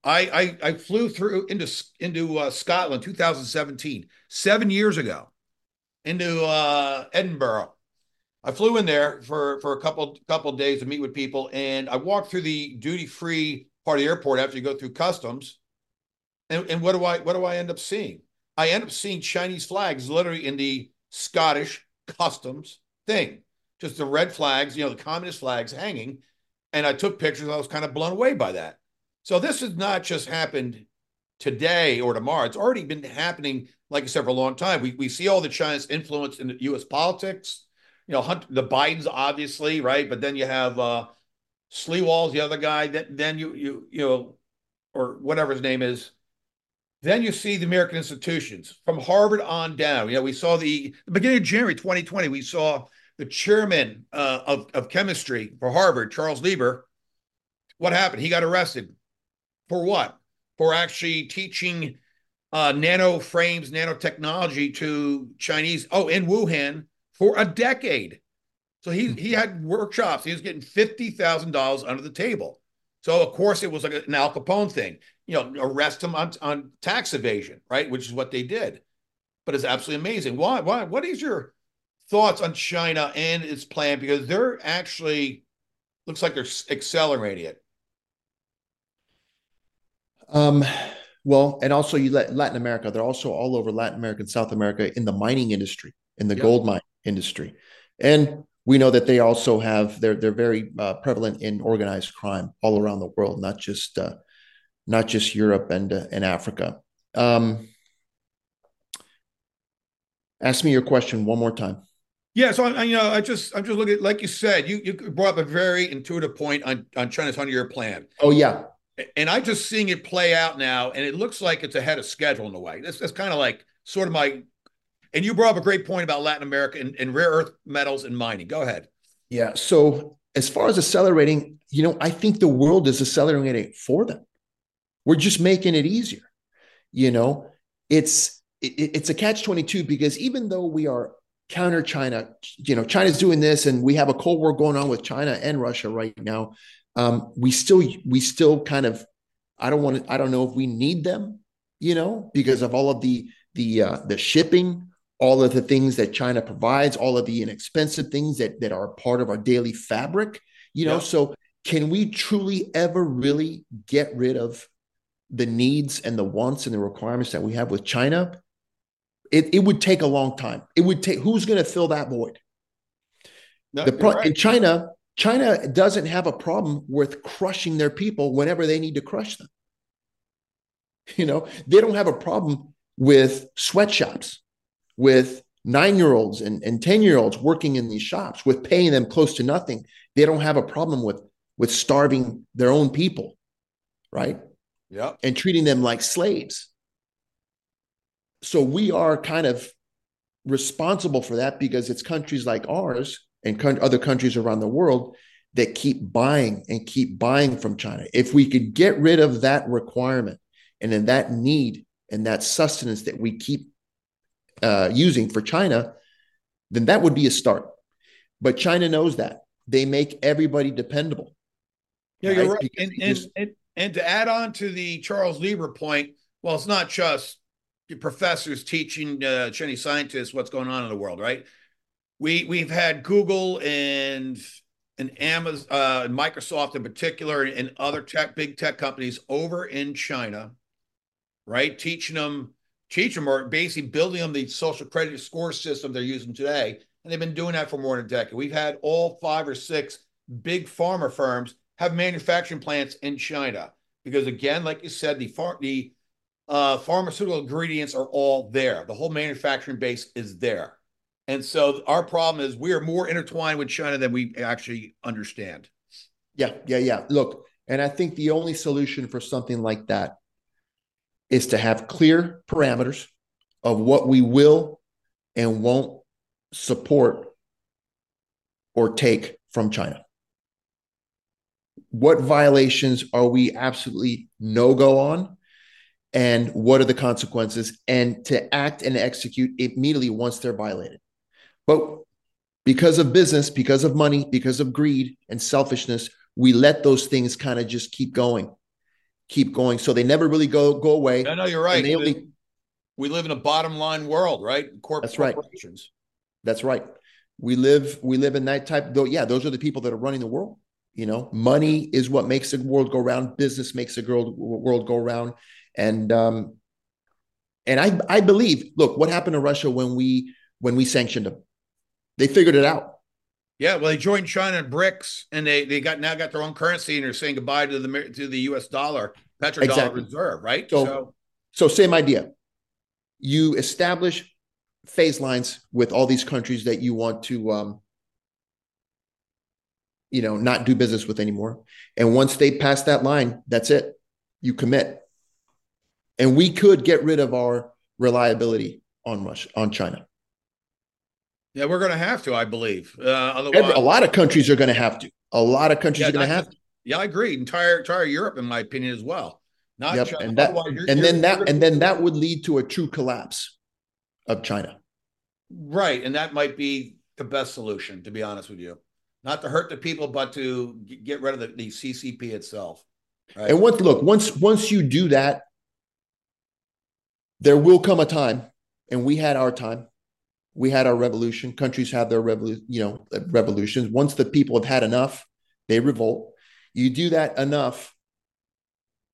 I I, I flew through into into uh, Scotland, two thousand seventeen, seven years ago, into uh, Edinburgh. I flew in there for, for a couple couple of days to meet with people, and I walked through the duty-free part of the airport after you go through customs. And, and what do I what do I end up seeing? I end up seeing Chinese flags literally in the Scottish customs thing. Just the red flags, you know, the communist flags hanging. And I took pictures. I was kind of blown away by that. So this has not just happened today or tomorrow. It's already been happening, like I said, for a long time. We, we see all the China's influence in the U S politics. You know, Hunt, the Bidens, obviously, right? But then you have uh, Sleewall's the other guy. That then you you you know, or whatever his name is. Then you see the American institutions from Harvard on down. You know, we saw the, the beginning of January twenty twenty. We saw the chairman uh, of of chemistry for Harvard, Charles Lieber. What happened? He got arrested for what? For actually teaching uh, nano frames, nanotechnology to Chinese. Oh, in Wuhan. For a decade. So he he had workshops. He was getting fifty thousand dollars under the table. So, of course, it was like an Al Capone thing. You know, arrest him on, on tax evasion, right? Which is what they did. But it's absolutely amazing. Why? Why? What is your thoughts on China and its plan? Because they're actually, looks like they're accelerating it. Um, Well, and also you let Latin America, they're also all over Latin America and South America in the mining industry, in the Yep. gold mine industry. And we know that they also have, they're, they're very uh, prevalent in organized crime all around the world, not just, uh, not just Europe and, uh, and Africa. Um, ask me your question one more time. Yeah, so I, you know, I just, I'm just looking, like you said, you you brought up a very intuitive point on on China's hundred-year plan, Oh, yeah. and I just seeing it play out now, and it looks like it's ahead of schedule in a way. That's that's kind of like sort of my, and you brought up a great point about Latin America and, and rare earth metals and mining. Go ahead. Yeah. So as far as accelerating, you know, I think the world is accelerating for them. We're just making it easier. You know, it's it, it's a catch twenty-two because even though we are counter China, you know, China's doing this and we have a Cold War going on with China and Russia right now. Um, we still we still kind of, I don't want to, I don't know if we need them, you know, because of all of the the uh, the shipping, all of the things that China provides, all of the inexpensive things that that are part of our daily fabric, you know. Yeah. So can we truly ever really get rid of the needs and the wants and the requirements that we have with China? It, it would take a long time. It would take, who's going to fill that void? No, The you're pro, right. in China, China doesn't have a problem with crushing their people whenever they need to crush them. You know, they don't have a problem with sweatshops, with nine-year-olds and, and ten-year-olds working in these shops, with paying them close to nothing. They don't have a problem with, with starving their own people, right? Yep. And treating them like slaves. So we are kind of responsible for that because it's countries like ours and co- other countries around the world that keep buying and keep buying from China. If we could get rid of that requirement and then that need and that sustenance that we keep uh, using for China, then that would be a start. But China knows that. They make everybody dependable. Yeah, you're right? right. Because And, they and just- and and to add on to the Charles Lieber point, well, it's not just the professors teaching uh, Chinese scientists what's going on in the world, right? We we've had Google and and Amazon, uh, and Microsoft in particular, and other tech big tech companies over in China, right? Teaching them, teaching them, or basically building them the social credit score system they're using today, and they've been doing that for more than a decade. We've had all five or six big pharma firms have manufacturing plants in China because, again, like you said, the far, the uh, pharmaceutical ingredients are all there. The whole manufacturing base is there. And so our problem is we are more intertwined with China than we actually understand. Yeah, yeah, yeah. Look, and I think the only solution for something like that is to have clear parameters of what we will and won't support or take from China. What violations are we absolutely no-go on? And what are the consequences? And to act and execute immediately once they're violated. But because of business, because of money, because of greed and selfishness, we let those things kind of just keep going, keep going. So they never really go go away. No, no, you're right. And they only, We live in a bottom line world, right? Corp- That's right. corporations. That's right. We live we live in that type. Though, yeah, those are the people that are running the world. You know, money is what makes the world go round. Business makes the world world go round. And um, and I I believe. Look, what happened to Russia when we when we sanctioned them? They figured it out. Yeah, well, they joined China and BRICS, and they they got now got their own currency, and they're saying goodbye to the to the U S dollar, petrodollar Exactly. reserve, right? So, so so same idea. You establish phase lines with all these countries that you want to, um, you know, not do business with anymore. And once they pass that line, that's it. You commit. And we could get rid of our reliability on Russia, on China. yeah, we're going to have to, I believe. Uh, otherwise, Every, a lot of countries are going to have to. A lot of countries yeah, are going to not have just- to. yeah, I agree. Entire entire Europe, in my opinion, as well. Not Yep. China. And that, Otherwise, you're- and you're- then that, you're- and then that would lead to a true collapse of China. right, and that might be the best solution, to be honest with you. Not to hurt the people, but to g- get rid of the, the C C P itself. Right? And once, look, once once you do that, there will come a time, and we had our time. We had our revolution. Countries have their revolu- you know, revolutions. Once the people have had enough, they revolt. You do that enough,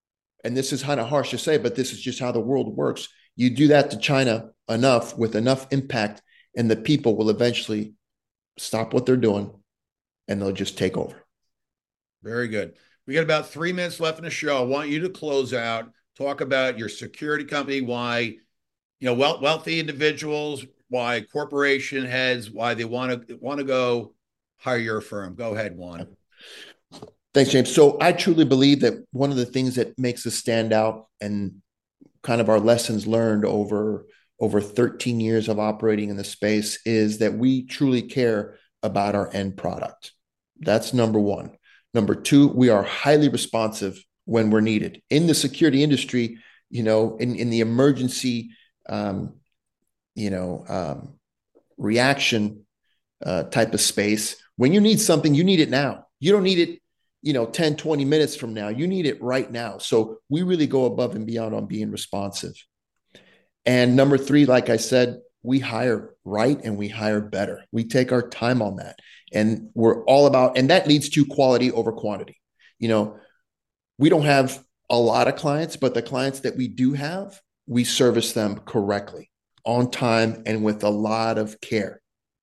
and this is kind of harsh to say, but this is just how the world works. You do that to China enough with enough impact, and the people will eventually stop what they're doing and they'll just take over. Very good. We got about three minutes left in the show. I want you to close out, talk about your security company, why, you know, wealthy individuals, why corporation heads, why they want to want to go hire your firm. Go ahead, Juan. Thanks, James. So I truly believe that one of the things that makes us stand out and kind of our lessons learned over over thirteen years of operating in the space is that we truly care about our end product. That's number one. Number two, we are highly responsive when we're needed. In the security industry, you know, in, in the emergency, um, you know, um, reaction uh, type of space, when you need something, you need it now. You don't need it, you know, ten, twenty minutes from now. You need it right now. So we really go above and beyond on being responsive. And number three, like I said, we hire right and we hire better. We take our time on that. And we're all about, and that leads to quality over quantity. You know, we don't have a lot of clients, but the clients that we do have, we service them correctly, on time, and with a lot of care.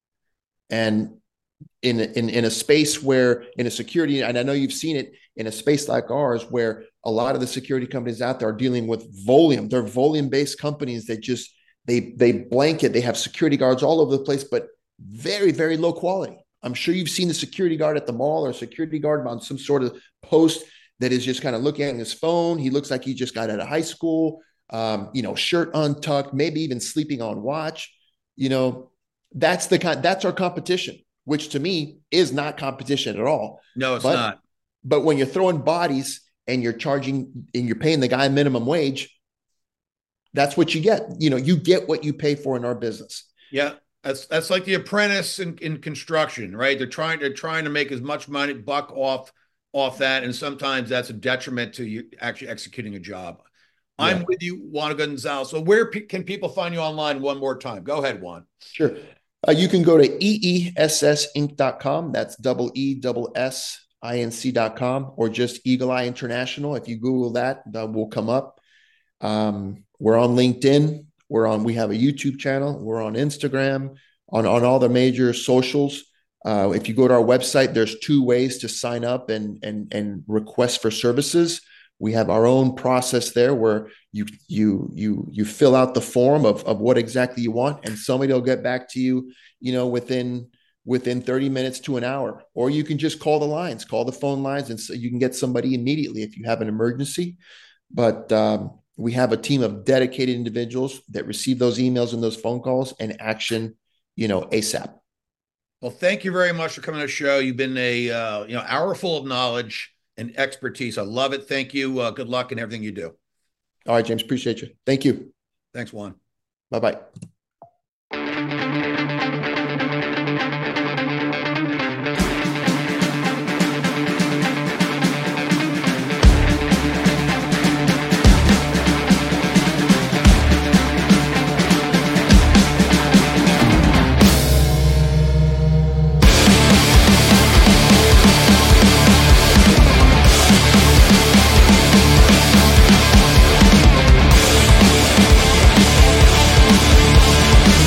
And in, in, in a space where, in a security, and I know you've seen it, in a space like ours, where a lot of the security companies out there are dealing with volume. They're volume-based companies that just, they, they blanket, they have security guards all over the place, but very, very low quality. I'm sure you've seen the security guard at the mall or a security guard on some sort of post that is just kind of looking at his phone. He looks like he just got out of high school, um, you know, shirt untucked, maybe even sleeping on watch. You know, that's the kind, that's our competition, which to me is not competition at all. No, it's but, not. But when you're throwing bodies and you're charging and you're paying the guy minimum wage, that's what you get. You know, you get what you pay for in our business. Yeah. That's that's like the apprentice in, in construction, right? They're trying they're trying to make as much money buck off off that, and sometimes that's a detriment to you actually executing a job. Yeah. I'm with you, Juan Gonzalez. So where pe- can people find you online one more time? Go ahead, Juan. Sure. Uh, you can go to E E S S Inc dot com. That's double E double S I N C dot com, or just Eagle Eye International. If you Google that, that will come up. Um, we're on LinkedIn. We're on, we have a YouTube channel. We're on Instagram, on, on all the major socials. Uh, if you go to our website, there's two ways to sign up and, and, and request for services. We have our own process there where you, you, you, you fill out the form of, of what exactly you want, and somebody will get back to you, you know, within, within thirty minutes to an hour. Or you can just call the lines, call the phone lines, and so you can get somebody immediately if you have an emergency. But, um, we have a team of dedicated individuals that receive those emails and those phone calls and action, you know, ASAP. Well, thank you very much for coming to the show. You've been a, uh, you know, hour full of knowledge and expertise. I love it. Thank you. Uh, good luck in everything you do. All right, James, appreciate you. Thank you. Thanks, Juan. Bye-bye.